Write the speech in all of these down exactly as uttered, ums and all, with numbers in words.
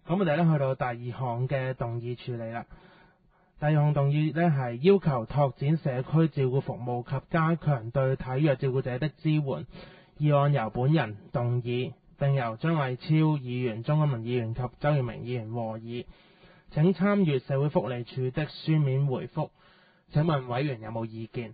咁我哋咧去到第二項嘅動議處理啦。第二項動議咧係要求拓展社區照顧服務及加強對體弱照顧者的支援。議案由本人動議，並由張麗超議員、鍾錦麟議員及周耀明議員和議。請參閱社會福利署的書面回覆。請問委員有冇意見？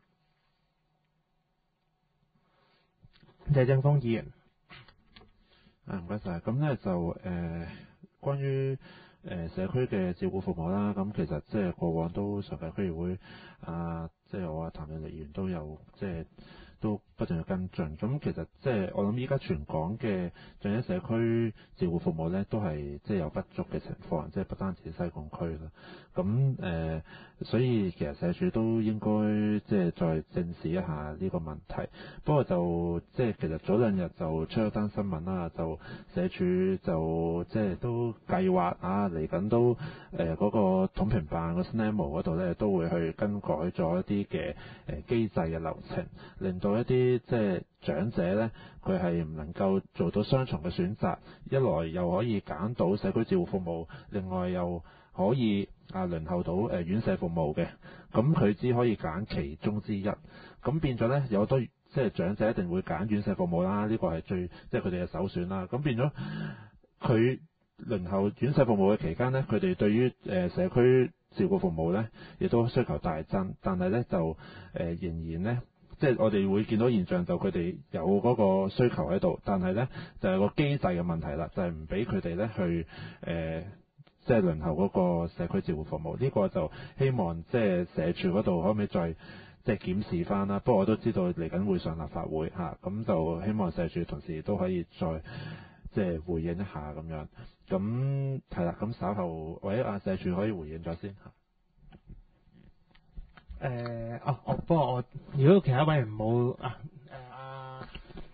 謝正鋒議員。 啊，唔該晒。咁咧就誒、呃，關於誒、呃、社區嘅照顧服務啦，咁其實即係過往都上屆區議會啊，即係我阿譚耀力議員都有即係都不斷去跟進。咁其實即係我諗依家全港嘅長者社區照顧服務咧，都係即係有不足嘅情況，即係不單止西貢區啦。咁誒、呃，所以其實社署都應該即係再正視一下呢個問題。不過就即係其實早兩日就出咗單新聞啦，就社署就即係都計劃啊嚟緊都誒嗰、呃嗰個統評辦個 S N A M O 嗰度咧都會去更改咗一啲嘅誒機制嘅流程，令到一啲即係長者咧佢係唔能夠做到雙重嘅選擇，一來又可以揀到社區照顧服務，另外又可以啊輪候到誒院舍服務嘅，咁佢只可以揀其中之一，咁變咗咧有好多即係長者一定會揀院舍服務啦，呢個係最即係佢哋嘅首選啦。咁變咗佢輪候院舍服務嘅期間咧，佢哋對於誒社區照顧服務咧亦都需求大增，但係咧就誒、呃、仍然咧即係我哋會見到現象，就佢哋有嗰個需求喺度，但係咧就係、是、個機制嘅問題啦，就係唔俾佢哋咧去誒。呃即係輪候嗰個社區照顧服務，呢、這個就希望即係社署嗰度可唔可以再即係檢視翻啦。不過我都知道嚟緊會上立法會嚇，咁、啊、就希望社署同時都可以再即係回應一下咁樣。咁係啦，咁稍後或者阿社署可以回應咗先嚇。 誒、呃，哦，哦，不過我如果其他委員冇啊，誒、呃、阿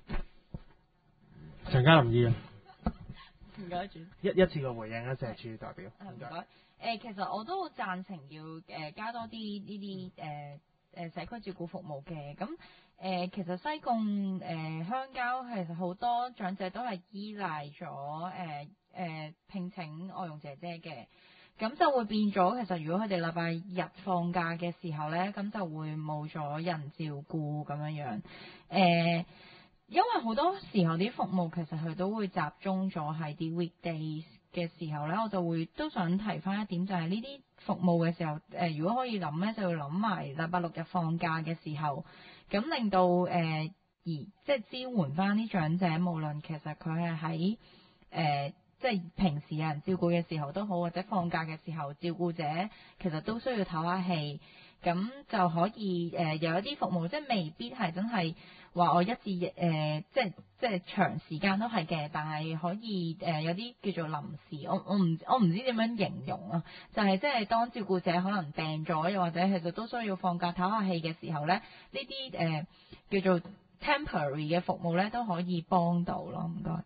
陳嘉林議員。 唔該主一一次過回應啊，社署代表。 唔該。誒，其實我都好贊成要誒、呃、加多啲呢啲誒誒社區照顧服務嘅。咁誒、呃，其實西貢誒、呃、鄉郊其實好多長者都係依賴咗誒誒聘請外傭姐姐嘅。咁就會變咗，其實如果佢哋禮拜日放假嘅時候咧，咁就會冇咗人照顧咁樣樣。誒、呃。因為好多時候啲服務其實佢都會集中咗喺啲 weekdays 嘅時候咧，我就會都想提翻一點，就係呢啲服務嘅時候，誒、呃、如果可以諗咧，就要諗埋禮拜六日放假嘅時候，咁令到誒、呃、而即係支援翻啲長者，無論其實佢係喺誒即係平時有人照顧嘅時候都好，或者放假嘅時候，照顧者其實都需要唞下氣，咁就可以誒、呃、有一啲服務，即係未必係真係。話我一至誒、呃，即係即係長時間都係嘅，但係可以誒、呃、有啲叫做臨時，我我唔我唔知點樣形容啊，就係、是、即係當照顧者可能病咗，又或者其實都需要放假唞下氣嘅時候咧，呢啲誒叫做 temporary 嘅服務咧都可以幫到咯。唔該。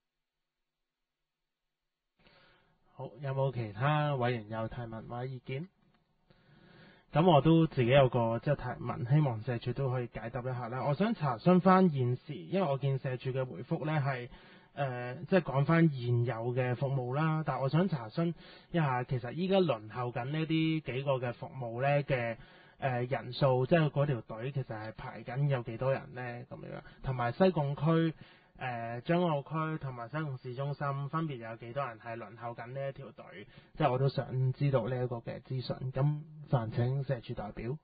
好，有冇其他委員有提問或者意見？咁我都自己有個即係提問，希望社署都可以解答一下啦。我想查詢翻現時，因為我見社署嘅回覆呢係誒即係講翻現有嘅服務啦。但係我想查詢一下，其實依家輪候緊呢啲幾個嘅服務呢嘅誒人數，即係嗰條隊其實係排緊有幾多人呢？咁樣，同埋西貢區。誒將軍澳區同埋西貢市中心分別有幾多人係輪候緊呢一條隊？即係我都想知道呢一個嘅資訊。咁煩請社署代表。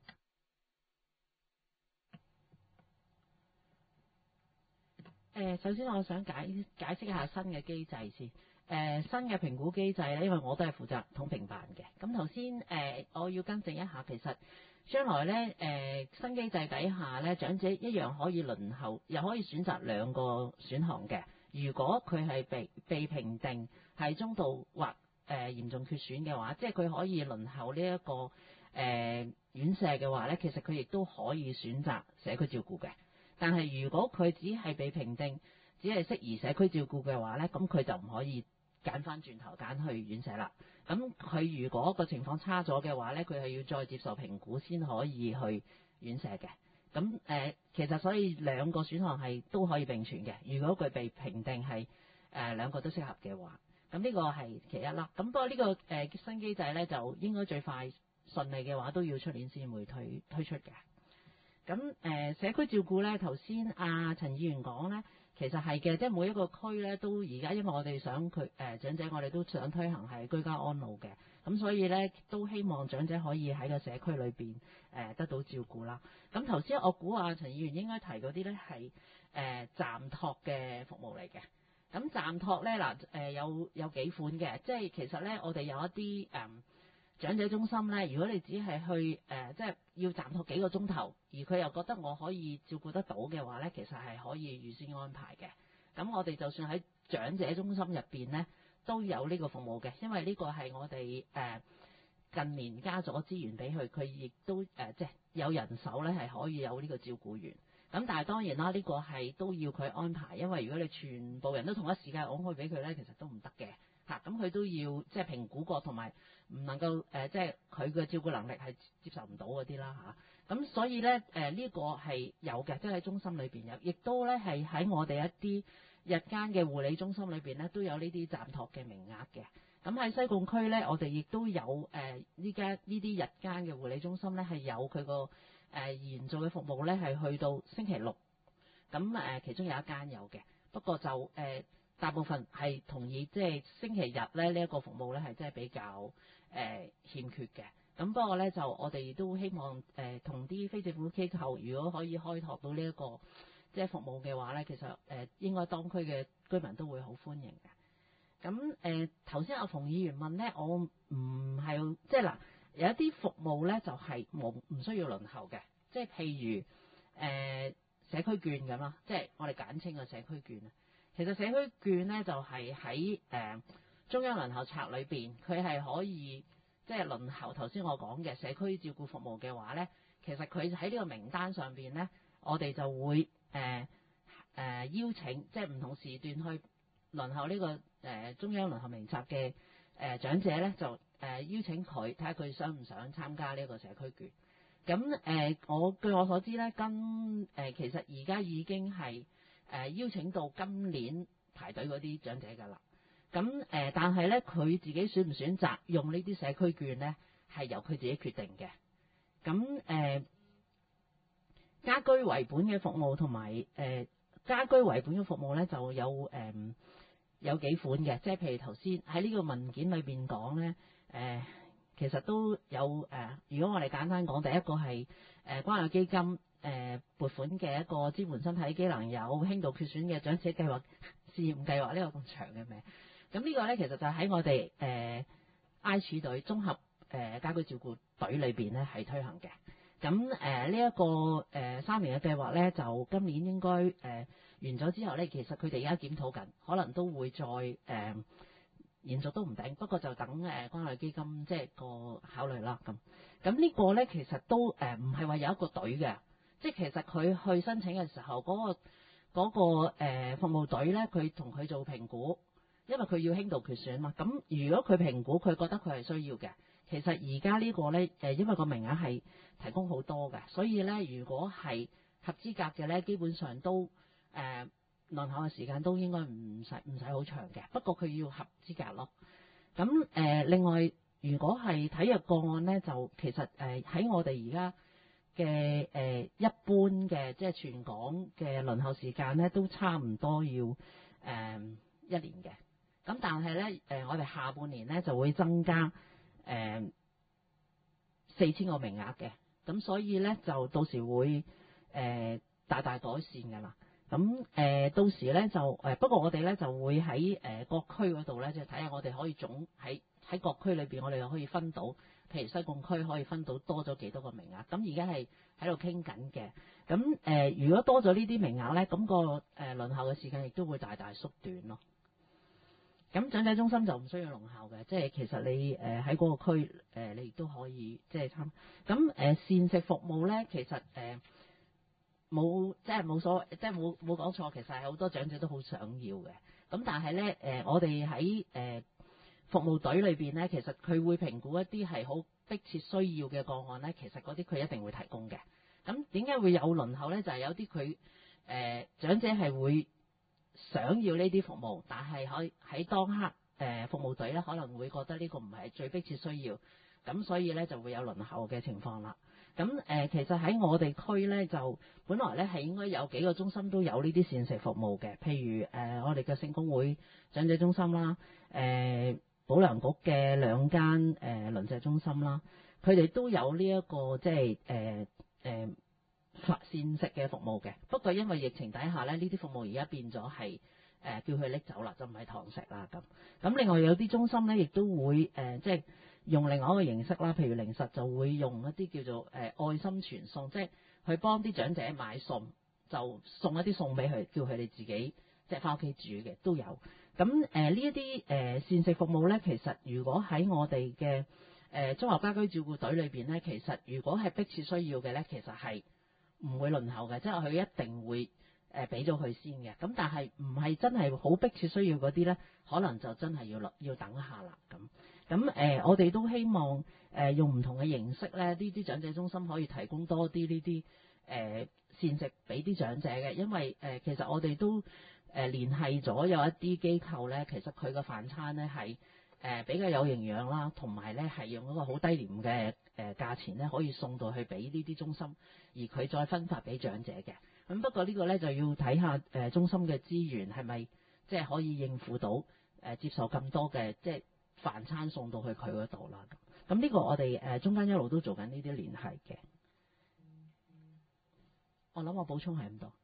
誒，首先我想解解釋一下新嘅機制先。誒、呃，新嘅評估機制咧，因為我都係負責統評辦嘅。咁頭先誒，我要更正一下，其實將來咧誒、呃、新機制底下咧，長者一樣可以輪候，又可以選擇兩個選項嘅。如果佢係被被評定係中度或誒、呃、嚴重缺損嘅話，即係佢可以輪候呢、這、一個誒、呃、院舍嘅話咧，其實佢亦都可以選擇社區照顧嘅。但係如果佢只係被評定只係適宜社區照顧嘅話咧，咁佢就唔可以揀翻轉頭揀去院舍啦。咁佢如果個情況差咗嘅話咧，佢係要再接受評估先可以去院舍嘅。咁誒、呃，其實所以兩個選項係都可以並存嘅。如果佢被評定係誒兩個都適合嘅話， 咁呢個係其一啦。咁不過呢、這個誒、呃、新機制咧，就應該最快順利嘅話，都要出年先會推推出嘅。咁誒、呃、社區照顧咧，頭先阿陳議員講咧，其實係嘅，即係每一個區咧都而家，因為我哋想佢誒、呃、長者，我哋都想推行係居家安老嘅，咁所以咧都希望長者可以喺個社區裏邊誒得到照顧啦。咁頭先我估阿陳議員應該提嗰啲咧係誒暫託嘅服務嚟嘅。咁暫託咧嗱誒有有幾款嘅，即係其實咧我哋有一啲誒。呃長者中心咧，如果你只係去誒、呃，即係要暫託幾個鐘頭，而佢又覺得我可以照顧得到嘅話咧，其實係可以預先安排嘅。咁我哋就算喺長者中心入邊咧，都有呢個服務嘅，因為呢個係我哋誒、呃、近年加咗資源俾佢，佢亦都誒、呃、即係有人手咧係可以有呢個照顧員。咁但係當然啦，呢、這個係都要佢安排，因為如果你全部人都同一時間攞去俾佢咧，其實都唔得嘅。嚇，咁佢都要即係評估過，同埋唔能夠誒、呃，即係佢嘅照顧能力係接受唔到嗰啲啦嚇。咁、啊、所以咧誒呢、呃這個係有嘅，即係喺中心裏邊有，亦都咧係喺我哋一啲日間嘅護理中心裏邊咧都有呢啲暫託嘅名額嘅。咁喺西貢區咧，我哋亦都有誒呢間呢啲日間嘅護理中心咧係有佢個誒延續嘅服務咧係去到星期六。咁誒、呃、其中有一間有嘅，不過就誒。呃大部分係同意，即係星期日咧呢一個服務咧係真係比較誒、呃、欠缺嘅。咁不過咧就我哋都希望誒同啲非政府機構，如果可以開拓到呢、這、一個即係服務嘅話咧，其實誒、呃、應該當區嘅居民都會好歡迎嘅。咁誒頭先阿馮議員問咧，我唔係即係嗱有一啲服務咧就係冇唔需要輪候嘅，即係譬如誒、呃、社區券咁啦，即係我哋簡稱嘅社區券啊。其實社區券咧就係喺誒中央輪候冊裏邊，佢係可以即係輪候頭先我講嘅社區照顧服務嘅話咧，其實佢喺呢個名單上邊咧，我哋就會誒誒、呃呃、邀請即係唔同時段去輪候呢、這個誒、呃、中央輪候名冊嘅誒長者咧，就誒、呃、邀請佢睇下佢想唔想參加呢一個社區券。咁誒、呃、我據我所知咧，跟誒、呃、其實而家已經係。誒、呃、邀請到今年排隊嗰啲長者㗎啦，咁誒、呃、但係咧佢自己選唔選擇用呢啲社區券咧，係由佢自己決定嘅。咁誒、呃、家居為本嘅服務同埋誒家居為本嘅服務咧就有誒、呃、有幾款嘅，即係譬如頭先喺呢個文件裏邊講咧，誒、呃、其實都有誒、呃。如果我哋簡單講，第一個係誒、呃、關愛基金。誒、呃、撥款嘅一個支援身體機能有輕度缺損嘅長者計劃試驗計劃，呢個咁長嘅名，咁呢個咧其實就喺我哋誒 I 處隊綜合誒、呃、家居照顧隊裏邊咧係推行嘅。咁誒呢一個誒、呃、三年嘅計劃咧，就今年應該誒、呃、完咗之後咧，其實佢哋而家檢討緊，可能都會再誒、呃、延續都唔定，不過就等誒、呃、關愛基金即係個考慮啦。咁咁呢個咧其實都誒唔係話有一個隊嘅。即係其實佢去申請嘅時候，嗰、那個嗰、那個呃、服務隊咧，佢同佢做評估，因為佢要輕度缺損嘛。咁如果佢評估佢覺得佢係需要嘅，其實而家呢個咧誒，因為個名額係提供好多嘅，所以咧如果係合資格嘅咧，基本上都誒、呃、輪候嘅時間都應該唔使唔使好長嘅。不過佢要合資格咯。咁誒、呃、另外，如果係體弱個案咧，就其實誒喺、呃、我哋而家嘅誒一般嘅即係全港嘅輪候時間咧，都差唔多要誒、呃、一年嘅。咁但係咧誒，我哋下半年咧就會增加誒四千個名額嘅。咁所以咧就到時會誒、呃、大大改善㗎啦。咁誒、呃、到時咧就誒、呃、不過我哋咧就會喺誒、呃、各區嗰度咧，就睇下我哋可以總喺喺各區裏邊，我哋又可以分到。譬如西貢區可以分到多咗幾多個名額，咁而家係喺度傾緊嘅。咁誒、呃，如果多咗呢啲名額咧，咁、那個誒、呃、輪候嘅時間亦都會大大縮短咯。咁長者中心就唔需要輪候嘅，即係其實你誒喺嗰個區誒、呃，你亦都可以即係參。咁誒、呃、膳食服務咧，其實誒冇、呃、即係冇所謂，即係冇冇講錯，其實係好多長者都好想要嘅。咁但係咧誒，我哋喺誒。呃服務隊裏邊咧，其實佢會評估一啲係好迫切需要嘅個案咧，其實嗰啲佢一定會提供嘅。咁點解會有輪候咧？就係、是、有啲佢誒長者係會想要呢啲服務，但係可以喺當刻誒服務隊咧，可能會覺得呢個唔係最迫切需要，咁所以咧就會有輪候嘅情況啦。咁誒、呃，其實喺我哋區咧，就本來咧係應該有幾個中心都有呢啲膳食服務嘅，譬如誒、呃、我哋嘅聖公會長者中心啦，誒、呃、保良局嘅兩間誒鄰舍中心啦，佢哋都有呢、這、一個即係誒誒膳食嘅服務嘅。不過因為疫情底下咧，呢啲服務而家變咗係誒叫佢拎走啦，就唔係堂食啦咁。咁另外有啲中心咧，亦都會誒、呃、即係。用另外一個形式啦，譬如零食就會用一啲叫做誒、呃、愛心傳送，即係去幫啲長者買餸，就送一啲餸俾佢，叫佢哋自己即係翻屋企煮嘅都有。咁誒、呃、呢一啲誒膳食服務咧，其實如果喺我哋嘅誒綜合家居照顧隊裏邊咧，其實如果係迫切需要嘅咧，其實係唔會輪候嘅，即係佢一定會誒俾咗佢先嘅。咁但係唔係真係好迫切需要嗰啲咧，可能就真係要落要等下啦咁。咁誒、呃，我哋都希望誒、呃、用唔同嘅形式咧，呢啲長者中心可以提供多啲呢啲誒膳食俾啲長者嘅，因為誒、呃、其實我哋都誒、呃、聯繫咗有一啲機構咧，其實佢個飯餐咧係誒比較有營養啦，同埋咧係用一個好低廉嘅誒價錢咧，可以送到去俾呢啲中心，而佢再分發俾長者嘅。咁不過個呢個咧就要睇下誒、呃、中心嘅資源係咪即係可以應付到誒、呃、接受咁多嘅即係飯餐送到去佢嗰度啦，咁呢個我哋誒、呃、中間一路都做緊呢啲聯繫嘅。我諗我補充係咁多。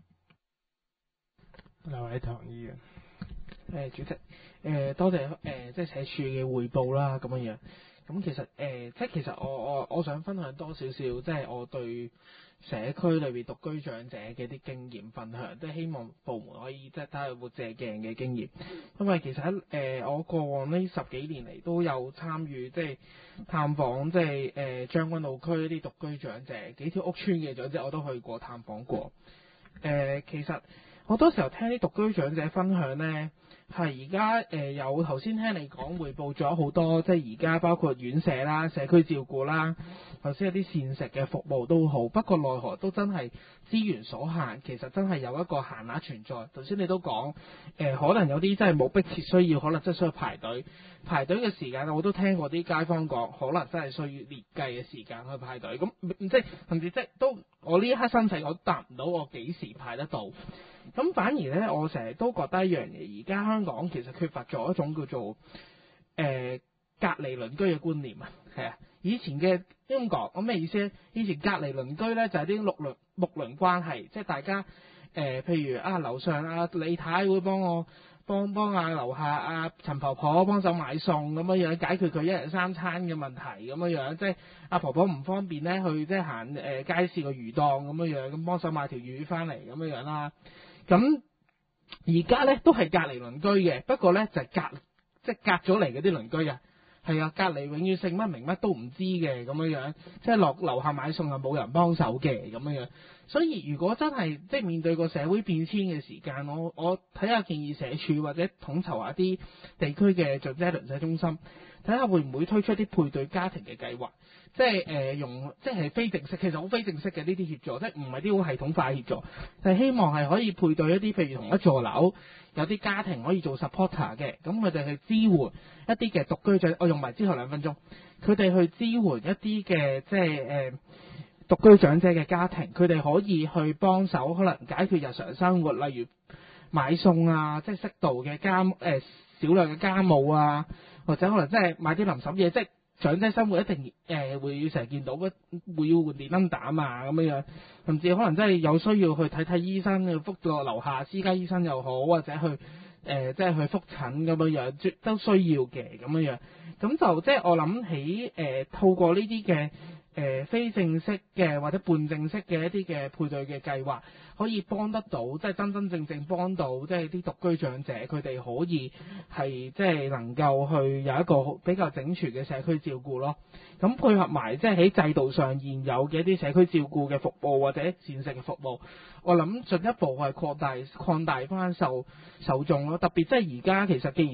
劉偉堂議員， 誒、呃、主席，誒、呃、多謝誒、呃、即係社署嘅匯報啦，咁樣樣。咁其實誒、呃，即係其實我我我想分享多少少，即係我對社區裏邊獨居長者嘅啲經驗分享，即係希望部門可以即係睇下有冇借鏡嘅經驗。因為其實喺誒、呃、我過往呢十幾年嚟都有參與即係探訪，即係誒將軍澳區啲獨居長者，幾條屋邨嘅長者我都去過探訪過。誒、呃，其實好多時候聽啲獨居長者分享呢，係而家誒有頭先聽你講匯報咗好多，即係而家包括院舍啦、社區照顧啦，頭先有啲膳食嘅服務都好，不過奈何都真係資源所限，其實真係有一個限額存在。頭先你都講誒、呃，可能有啲真係冇迫切需要，可能真係需要排隊。排隊嘅時間我都聽過啲街坊講，可能真係需要列計嘅時間去排隊。咁即係甚至即係都我呢一刻申請，我答唔到我幾時排得到。咁反而咧，我成日都覺得一樣嘢，而家香港其實缺乏咗一種叫做誒、呃、隔離鄰居嘅觀念啊，係啊，以前嘅點講，咁咩意思咧？以前隔離鄰居咧就係啲六鄰睦鄰關係，即係大家誒、呃，譬如啊樓上啊李太會幫我幫幫啊樓下啊陳婆婆幫手買餸咁樣樣，解決佢一日三餐嘅問題咁樣樣，即係阿婆婆唔方便咧去即係行誒街市個魚檔咁樣樣，咁幫手買條魚翻嚟咁樣樣啦。咁而家咧都係隔離鄰居嘅，不過咧就係、隔即係隔咗嚟嗰啲鄰居啊，係啊，隔離永遠姓乜名乜都唔知嘅咁樣樣，即係落樓下買餸係冇人幫手嘅咁樣樣。所以如果真係即係面對個社會變遷嘅時間，我我睇下建議社署或者統籌下啲地區嘅長者鄰舍中心，睇下會唔會推出啲配對家庭嘅計劃。即係誒、呃、用即係非正式，其實好非正式嘅呢啲協助，即係唔係啲好系統化協助，就係希望係可以配對一啲，譬如同一座樓有啲家庭可以做 supporter 嘅，咁佢哋去支援一啲嘅獨居者。我用埋之後兩分鐘，佢哋去支援一啲嘅即係誒、呃、獨居長者嘅家庭，佢哋可以去幫手，可能解決日常生活，例如買餸啊，即係適度嘅家誒、呃、少量嘅家務啊，或者可能即係買啲臨審嘢，即係。長者生活一定誒、呃、會成日見到嘅，會要換電燈膽啊咁樣樣，甚至可能真係有需要去睇睇醫生，去覆個樓下私家醫生又好，或者去誒、呃、即係去覆診咁樣樣，都需要嘅咁樣樣。咁就即係我諗起誒、呃，透過呢啲嘅誒非正式嘅或者半正式嘅一啲嘅配對嘅計劃，可以幫得到，即係真真正正幫到，即係啲獨居長者，佢哋可以係即係能夠去有一個比較整全嘅社區照顧咯。咁配合埋即係喺制度上現有嘅一啲社區照顧嘅服務或者膳食嘅服務，我諗進一步係擴大擴大翻受受眾咯。特別即係而家其實既然真係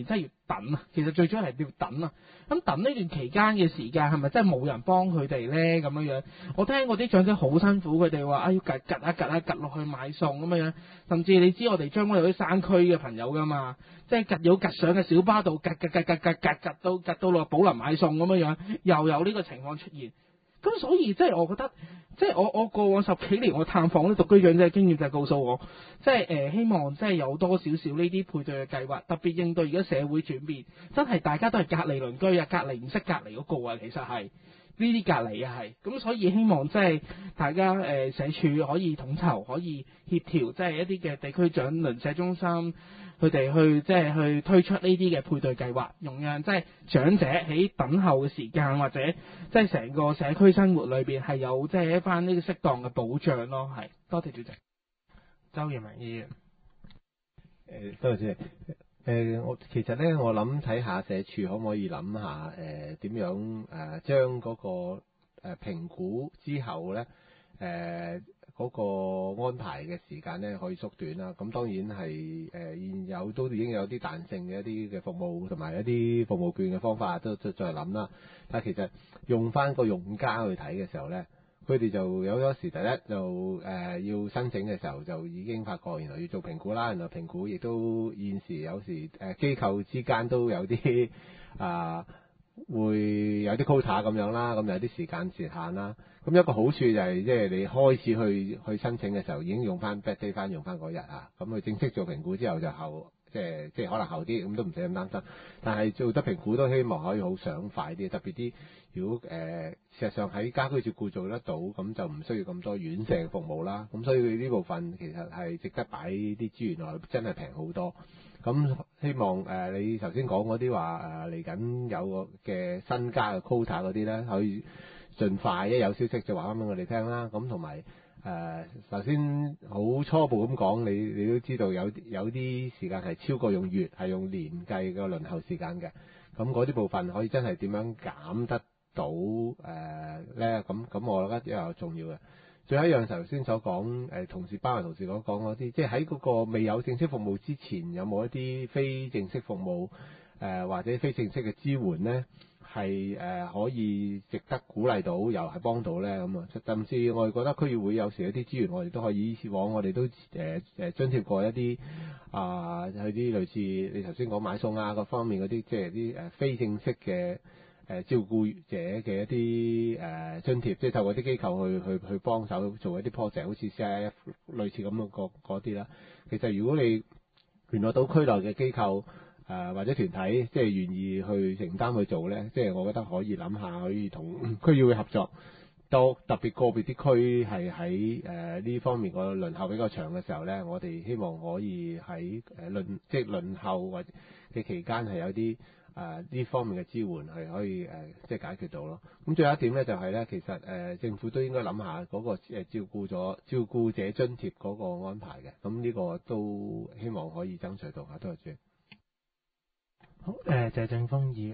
等啊，其實最主要係要等啊。咁等呢段期間嘅時間係咪真係冇人幫佢哋咧？咁樣樣，我聽過啲長者好辛苦，佢哋話啊要趌趌啊趌啊趌落去買餸咁樣樣，甚至你知我哋將軍有啲山區嘅朋友噶嘛，即係趌有趌上嘅小巴度，趌趌趌趌趌趌趌到趌到落寶林買餸咁樣樣，又有呢個情況出現。咁所以即係我覺得，即係我我過往十幾年我探訪啲獨居長者嘅經驗就係告訴我，即係誒、呃、希望即係有多少少呢啲配對嘅計劃，特別應對而家社會轉變，真係大家都係隔離鄰居啊，隔離唔識隔離嗰個啊，其實係呢啲隔離啊係，咁所以希望即係大家誒、呃、社署可以統籌，可以協調，即係一啲嘅地區長鄰舍中心。佢哋去即係去推出呢啲嘅配對計劃，容讓即係長者喺等候嘅時間或者即係成個社區生活裏邊係有即係一番呢個適當嘅保障咯。係，多謝主席。 周耀明議員， 誒，多謝主席。誒，我其實咧，我諗睇下社署可唔可以諗下誒點樣誒將嗰個誒評估之後咧誒。嗰個安排嘅時間咧可以縮短啦，咁當然係誒、呃、現有都已經有啲彈性嘅一啲嘅服務同埋一啲服務券嘅方法都再再諗啦。但係其實用翻個用家去睇嘅時候咧，佢哋就有咗時第一就誒、呃、要申請嘅時候就已經發覺原來要做評估啦，原來評估亦都現時有時誒、呃、機構之間都有啲啊。會有啲 quota 咁樣啦，咁有啲時間時限啦。咁一個好處就係即係你開始去去申請嘅時候已經用翻 back day 翻用翻嗰日啊。咁佢正式做評估之後就後即係即係可能後啲，咁都唔使咁擔心。但係做得評估都希望可以好想快啲，特別啲如果誒、呃、事實上喺家居照顧做得到，咁就唔需要咁多院舍服務啦。咁所以呢部分其實係值得擺啲資源落去，真係平好多。咁希望誒、呃、你頭先講嗰啲話誒嚟緊有個嘅新加嘅 quota 嗰啲咧，可以盡快一有消息就話翻俾我哋聽啦。咁同埋誒頭先好初步咁講，你你都知道有有啲時間係超過用月係用年計嘅輪候時間嘅。咁嗰啲部分可以真係點樣減得到誒咧？咁、呃、咁我覺得又重要嘅。最後一樣頭先所講，誒同事包括同事所講嗰啲，即係喺嗰個未有正式服務之前，有冇一啲非正式服務誒、呃、或者非正式嘅支援咧，係誒、呃、可以值得鼓勵到，又係幫到咧咁啊！甚至我哋覺得區議會有時有啲資源，我哋都可以以往我哋都誒誒、呃、津貼過一啲啊，去啲類似你頭先講買餸啊各方面嗰啲，即係啲誒非正式嘅。誒、呃、照顧者嘅一啲誒、呃、津貼，即係透過啲機構去去去幫手做一啲 project，好似 C I F 類似咁嘅嗰啲啦。其實如果你聯絡到區內嘅機構誒、呃、或者團體，即係願意去承擔去做咧，即係我覺得可以諗下，可以同區議會合作。到特別個別啲區係喺誒呢方面個輪候比較長嘅時候咧，我哋希望可以喺誒輪即係輪候或嘅期間係有啲。誒呢、呃、方面嘅支援係可以誒、呃、即係解決到咯。咁最後一點咧就係、是、咧，其實誒、呃、政府都應該諗下嗰個誒照顧咗照顧者津貼嗰個安排嘅。咁呢個都希望可以爭取到嚇。多謝主席。 好誒、呃，謝正鋒議員。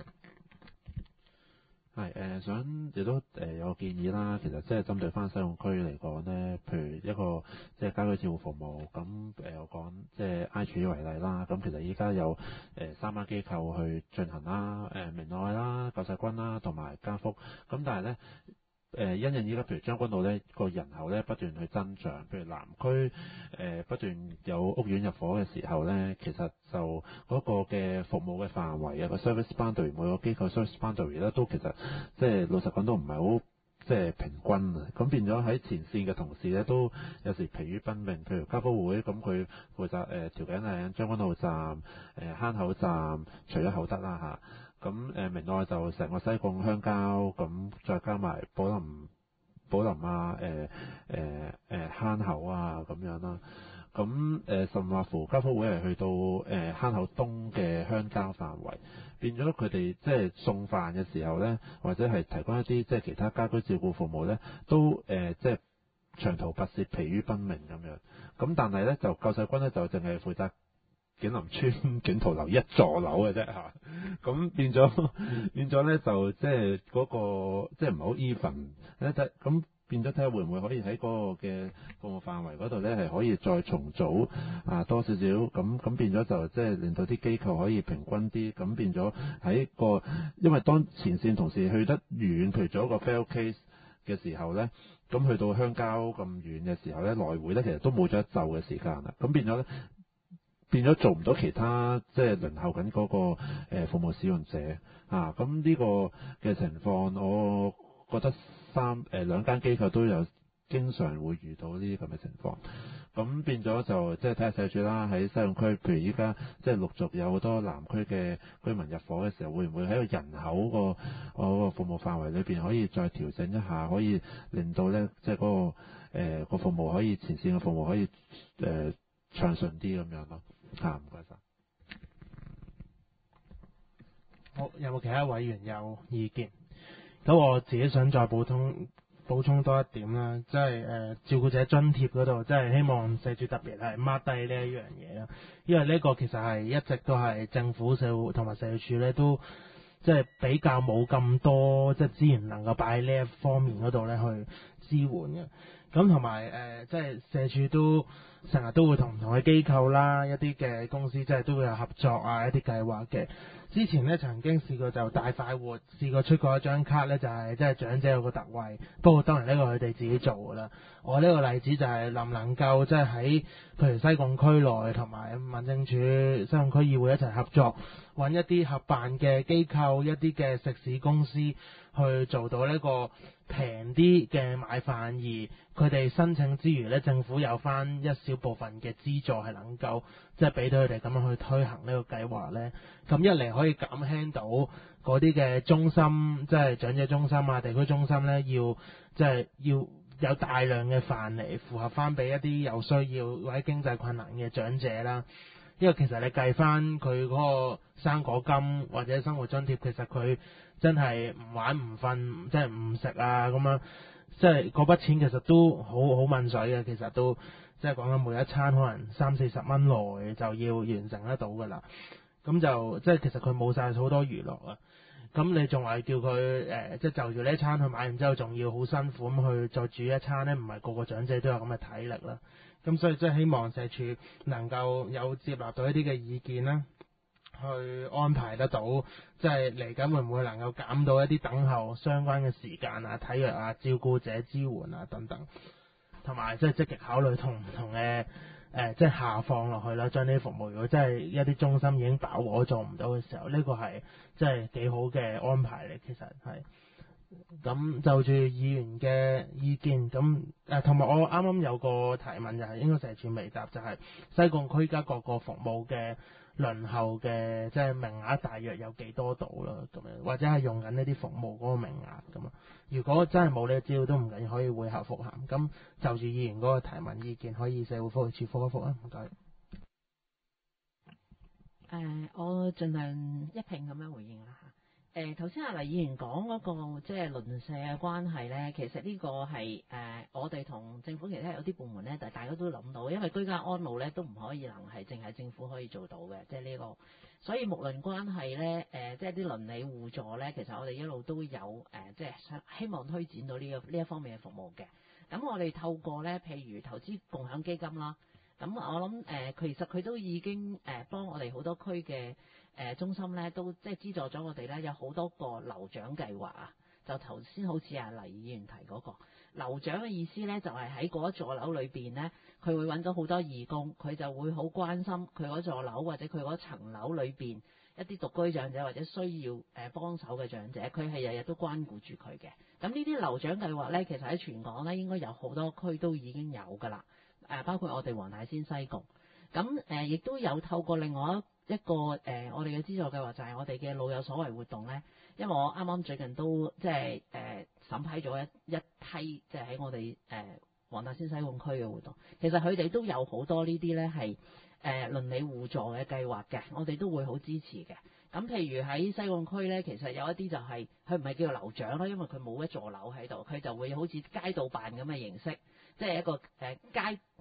係誒、呃，想亦都誒、呃、有個建議啦。其實即係針對翻西貢區嚟講咧，譬如一個即係家居照顧服務，咁誒我講即係 I 處為例啦。咁其實依家有誒、呃、三間機構去進行啦，誒、呃、明愛啦、救世軍啦同埋家福。咁但係咧。誒因應依家譬如將軍澳咧個人口咧不斷去增長，譬如南區誒、呃、不斷有屋苑入伙嘅時候咧，其實就嗰個嘅服務嘅範圍啊，個 service boundary 每個機構 service boundary 咧都其實即係老實講都唔係好即係平均啊，咁變咗喺前線嘅同事咧都有時疲於奔命，譬如家福會咁佢負責誒調景嶺將軍澳站、誒、呃、坑口站，除咗厚德啦嚇。咁誒明愛就成個西貢鄉郊，咁再加埋寶林、寶林啊、誒誒誒坑口啊咁樣啦。咁誒、呃、甚或乎家福會係去到誒、呃、坑口東嘅鄉郊範圍，變咗佢哋即係送飯嘅時候咧，或者係提供一啲即係其他家居照顧服務咧，都誒、呃、即係長途跋涉、疲於奔命咁樣。咁但係咧就救世軍咧就淨係負責景林村景圖樓一座樓嘅啫嚇，咁變咗變咗咧就即係嗰個即係唔係好 even 咧，咁變咗睇下會唔會可以喺嗰個嘅服務範圍嗰度咧係可以再重組啊多少少，咁咁變咗就即係令到啲機構可以平均啲，咁變咗喺個因為當前線同事去得遠，譬如做一個 fail case 嘅時候咧，咁去到鄉郊咁遠嘅時候咧，來回咧其實都冇咗一晝嘅時間啦，咁變咗咧。變咗做唔到其他即係輪候緊嗰個誒服務使用者啊，咁呢個嘅情況，我覺得三誒兩間機構都有經常會遇到呢啲咁嘅情況，咁變咗就即係睇下社署啦，喺西貢區，譬如依家即係陸續有好多南區嘅居民入伙嘅時候，會唔會喺個人口個嗰個服務範圍裏邊可以再調整一下，可以令到咧即係嗰個誒個服務可以前線嘅服務可以誒暢順啲咁樣咯。嚇，唔該晒。 好，有冇其他委員有意見？咁我自己想再補充補充多一點啦，即係誒照顧者津貼嗰度，即係希望社署特別係 mark 低呢一樣嘢啦，因為呢個其實係一直都係政府社會同埋社署咧都即係比較冇咁多即係資源能夠擺喺呢一方面嗰度咧去支援嘅。咁同埋誒，即係社署都成日都會同唔同嘅機構啦，一啲嘅公司即係都會有合作啊，一啲計劃嘅。之前咧曾經試過就大快活試過出過一張卡咧，就係即係長者有個特惠，不過當然呢個佢哋自己做㗎啦。我呢個例子就係能唔能夠即係喺譬如西貢區內同埋民政處、西貢區議會一齊合作，揾一啲合辦嘅機構、一啲嘅食肆公司去做到呢個平啲嘅買飯，而佢哋申請之餘呢，政府有翻一小部分嘅資助係能夠即係俾到佢哋咁樣去推行呢個計劃呢。咁一嚟可以減輕到嗰啲嘅中心，即係長者中心啊、地區中心呢，要即係要有大量嘅飯嚟符合翻俾一啲有需要或者經濟困難嘅長者啦。因為其實你計翻佢嗰個生果金或者生活津貼，其實佢真係唔玩唔瞓，即係唔食啊咁樣，即係嗰筆錢其實都好好問水嘅。其實都即係講緊每一餐可能三四十蚊內就要完成得到㗎啦。咁就即係其實佢冇晒好多娛樂啊。咁你仲話叫佢誒、呃，即係就住呢一餐去買完之後，仲要好辛苦咁去再煮一餐呢？唔係個個長者都有咁嘅體力啦。咁所以即係希望社署能夠有接納到一啲嘅意見啦，去安排得到，即係嚟緊會唔會能夠減到一啲等候相關嘅時間啊、體弱啊、照顧者支援啊等等，同埋即係積極考慮同唔同嘅誒，即係下放落去啦，將呢啲服務如果真係一啲中心已經飽和做唔到嘅時候，呢、這個係即係幾好嘅安排嚟，其實係。咁就住議員嘅意見，咁誒同埋我啱啱有個提問就係、是、應該社署未答，就係、是、西貢區家各個服務嘅輪候嘅即係名額大約有幾多度啦，咁樣或者係用緊呢啲服務嗰個名額咁啊？如果真係冇呢個資料都唔緊要，可以會後復函。咁就住議員嗰個提問意見，可以社會福利署覆一覆啊，唔該。 誒，我盡量一併咁樣回應啦嚇。誒頭先阿黎議員講嗰個即係鄰舍嘅關係咧，其實呢個係誒、呃、我哋同政府其他有啲部門咧，但係大家都諗到，因為居家安老咧都唔可以能係淨係政府可以做到嘅，即係呢個。所以睦鄰關係咧，誒、呃、即係啲鄰里互助咧，其實我哋一路都有誒、呃，即係希望推展到呢、這個呢一方面嘅服務嘅。咁我哋透過咧，譬如投資共享基金啦，咁我諗誒、呃，其實佢都已經誒、呃、幫我哋好多區嘅。誒、呃、中心咧都即係資助咗我哋咧有好多個樓長計劃啊，就頭先好似阿黎議員提嗰、那個樓長嘅意思咧，就係喺嗰一座樓裏邊咧，佢會揾到好多義工，佢就會好關心佢嗰座樓或者佢嗰層樓裏邊一啲獨居長者或者需要誒幫手嘅長者，佢係日日都關顧住佢嘅。咁呢啲樓長計劃咧，其實喺全港咧應該有好多區都已經有㗎啦，誒、呃、包括我哋黃大仙西貢，咁誒亦都有透過另外一一個誒、呃，我哋嘅資助計劃就係我哋嘅老有所為活動咧，因為我啱啱最近都即係誒審批咗一一批，即係喺我哋誒黃大仙西貢區嘅活動。其實佢哋都有好多呢啲咧係誒鄰里互助嘅計劃嘅，我哋都會好支持嘅。咁譬如喺西貢區咧，其實有一啲就係佢唔係叫做樓長啦，因為佢冇一座樓喺度，佢就會好似街道辦咁嘅形式，即係一個誒、呃、街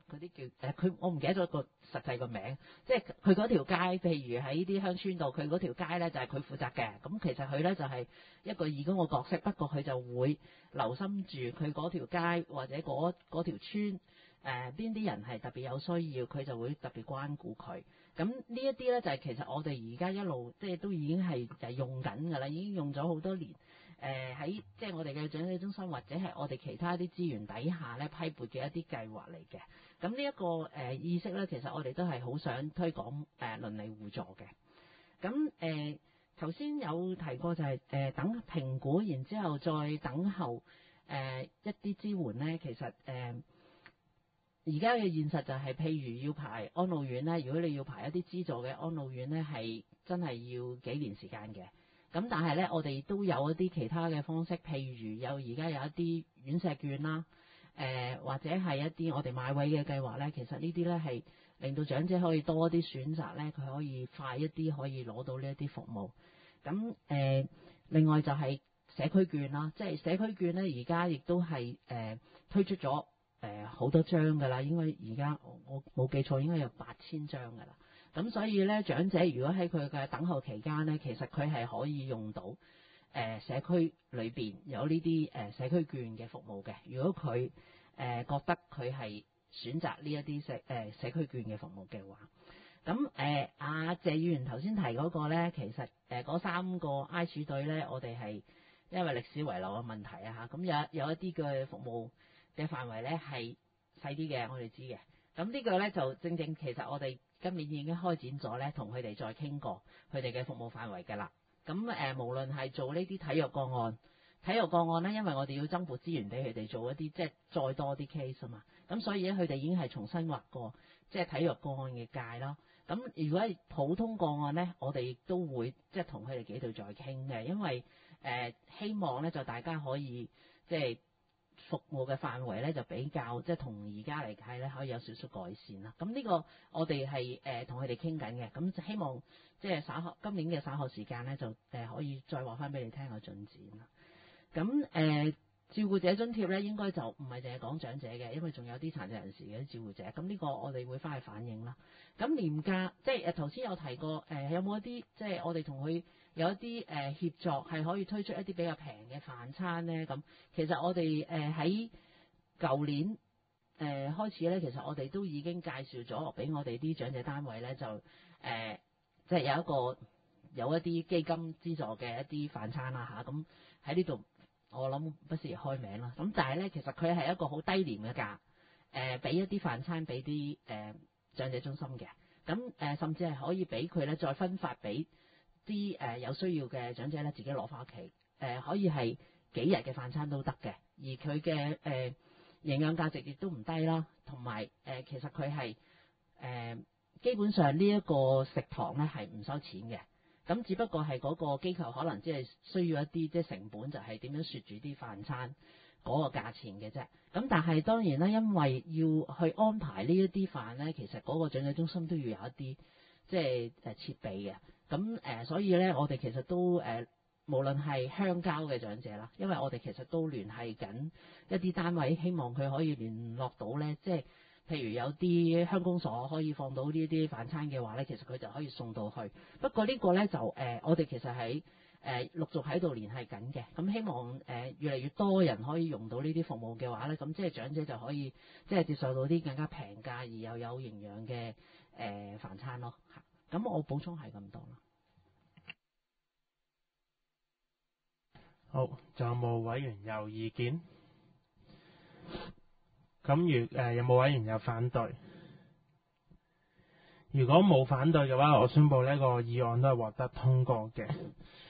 嗰啲叫誒，佢、我唔記得咗個實際個名，即係佢嗰條街，譬如喺啲鄉村度，佢嗰條街咧就係佢負責嘅。咁其實佢咧就係一個義工嘅角色，不過佢就會留心住佢嗰條街或者嗰嗰條村。誒邊啲人係特別有需要，佢就會特別關顧佢。咁呢一啲咧就係、是、其實我哋而家一路即係都已經係誒用緊㗎啦，已經用咗好多年。誒喺即係我哋嘅長者中心或者係我哋其他啲資源底下咧批撥嘅一啲計劃嚟嘅。咁呢一個誒、呃、意識咧，其實我哋都係好想推廣誒、呃、鄰里互助嘅。咁誒頭先有提過就係、是、誒、呃、等評估，然之後再等候誒、呃、一啲支援咧，其實誒。呃而家嘅現實就係、是，譬如要排安老院咧，如果你要排一啲資助嘅安老院咧，係真係要幾年時間嘅。咁但係咧，我哋都有一啲其他嘅方式，譬如有而家有一啲院舍券啦，誒、呃、或者係一啲我哋買位嘅計劃咧，其實呢啲咧係令到長者可以多啲選擇咧，佢可以快一啲可以攞到呢一啲服務。咁誒、呃，另外就係社區券啦，即係社區券咧，而家亦都係誒推出咗。誒好、呃、多張㗎啦，應該而家我冇記錯應該有八千張㗎啦。咁所以咧，長者如果喺佢嘅等候期間咧，其實佢係可以用到誒、呃、社區裏邊有呢啲誒社區券嘅服務嘅。如果佢誒、呃、覺得佢係選擇呢一啲社誒、呃、社區券嘅服務嘅話，咁誒阿謝議員頭先提嗰個咧，其實誒嗰、呃、三個 I 處隊咧，我哋係因為歷史遺留嘅問題啊嚇，咁有有一啲嘅服務嘅範圍咧係細啲嘅，我哋知嘅。咁呢個咧就正正其實我哋今年已經開展咗咧，同佢哋再傾過佢哋嘅服務範圍嘅啦。咁誒、呃，無論係做呢啲體育個案，體育個案咧，因為我哋要增撥資源俾佢哋做一啲即係再多啲 case 啊嘛。咁所以咧，佢哋已經係重新劃過即係體育個案嘅界咯。咁如果係普通個案咧，我哋亦都會即係同佢哋幾度再傾嘅，因為誒、呃、希望咧就大家可以即係。服務嘅範圍咧就比較即係同而家嚟睇咧可以有少少改善啦。咁呢個我哋係誒同佢哋傾緊嘅，咁、呃、希望即係稍後今年嘅稍後時間咧就誒、呃、可以再話翻俾你聽個進展啦。咁誒、呃、照顧者津貼咧應該就唔係淨係講長者嘅，因為仲有啲殘疾人士嘅照顧者。咁呢個我哋會翻去反映啦。咁廉價即係誒頭先有提過誒、呃、有冇一啲即係我哋同佢有一啲誒、呃、協作係可以推出一啲比較平嘅飯餐咧？咁其實我哋誒喺舊年誒、呃、開始咧，其實我哋都已經介紹咗俾我哋啲長者單位咧，就誒即係有一個有一啲基金資助嘅一啲飯餐啦嚇。咁喺呢度我諗不適宜開名啦。咁但係咧，其實佢係一個好低廉嘅價誒，俾、呃、一啲飯餐俾啲誒長者中心嘅。咁誒、呃、甚至係可以俾佢咧再分發俾啲誒有需要嘅長者咧，自己攞翻屋企誒，可以係幾日嘅飯餐都得嘅。而佢嘅誒營養價值亦都唔低啦，同埋誒其實佢係誒基本上呢一個食堂咧係唔收錢嘅。咁只不過係嗰個機構可能只係需要一啲即係成本，就係點樣雪住啲飯餐嗰個價錢嘅啫。咁但係當然啦，因為要去安排呢一啲飯咧，其實嗰個長者中心都要有一啲即係誒設備嘅。咁誒、呃，所以咧，我哋其實都誒、呃，無論係鄉郊嘅長者啦，因為我哋其實都聯繫緊一啲單位，希望佢可以聯絡到咧，即係譬如有啲鄉公所可以放到呢啲飯餐嘅話咧，其實佢就可以送到去。不過個呢個咧就誒、呃，我哋其實喺誒、呃、陸續喺度聯繫緊嘅。咁希望誒、呃、越嚟越多人可以用到呢啲服務嘅話咧，咁即係長者就可以即係接受到啲更加平價而又有營養嘅誒飯餐咯。咁我補充係咁多啦。 好，仲有冇委員有意見？咁如誒有冇委員有反對？如果冇反對嘅話，我宣布呢個議案都係獲得通過嘅。